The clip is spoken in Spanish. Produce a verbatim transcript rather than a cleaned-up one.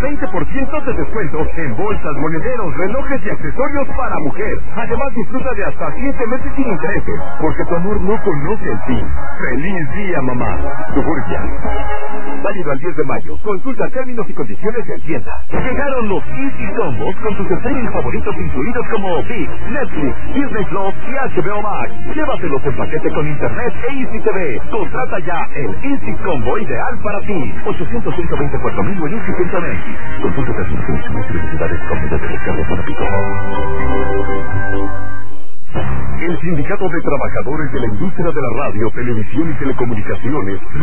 veinte por ciento de descuento en bolsas, monederos, relojes y accesorios para mujer. Además, disfruta de hasta siete meses sin intereses, porque tu amor no conoce el fin. ¡Feliz día, mamá! Suburbia. Válido al diez de mayo. Consulta términos y condiciones en tienda. Llegaron los Easy Combos con tus streaming favoritos incluidos como ViX, Netflix, Disney Plus y H B O Max. Llévatelos en paquete con internet e Easy T V. Contrata ya el Easy Combo ideal para ti. ochocientos ciento veinticuatro mil en Easy punto net. Consulta términos y condiciones y necesidades con medidas de descarga para Pico. El Sindicato de Trabajadores de la Industria de la Radio, Televisión y Telecomunicaciones